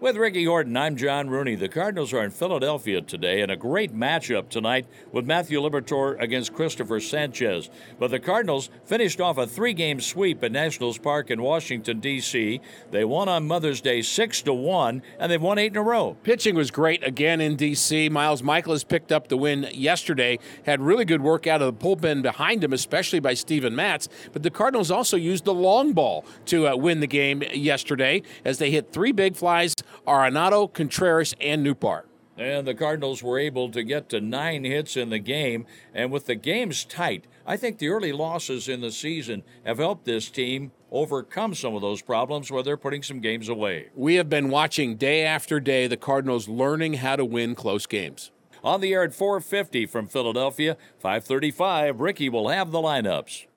With Ricky Horton, I'm John Rooney. The Cardinals are in Philadelphia today in a great matchup tonight with Matthew Liberatore against Christopher Sanchez. But the Cardinals finished off a 3-game sweep at Nationals Park in Washington, D.C. They won on Mother's Day 6-1, and they've won 8 in a row. Pitching was great again in D.C. Miles Michaelis picked up the win yesterday. Had really good work out of the bullpen behind him, especially by Steven Matz. But the Cardinals also used the long ball to win the game yesterday as they hit 3 big flies, Arenado, Contreras, and Nootbaar. And the Cardinals were able to get to 9 hits in the game. And with the games tight, I think the early losses in the season have helped this team overcome some of those problems where they're putting some games away. We have been watching day after day the Cardinals learning how to win close games. On the air at 4:50 from Philadelphia, 5:35, Ricky will have the lineups.